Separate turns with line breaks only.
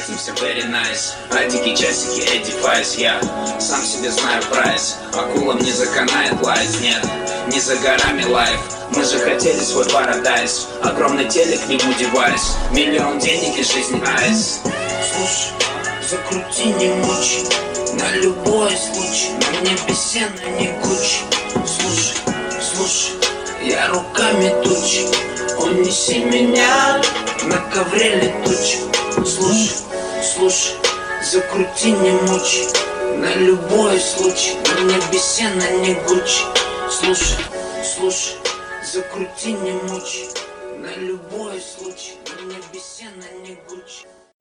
тратимся very nice. Адики, часики, Эдди Файс. Я сам себе знаю прайс. Акулам не заканает лайф, нет, не за горами лайф. Мы же хотели свой парадайз. Огромный телек, не девайс. Миллион денег и жизнь айс.
Слушай, закрути, не мучи, на любой случай. На мне бесена не Гуччи. Слушай, я руками тучи. Унеси меня на ковре летучем. Слушай, закрути, не мучи, на любой случай. На мне бесена не Гуччи. Слушай, закрути, не мучи, на любой случай. На мне бесена не Гуччи.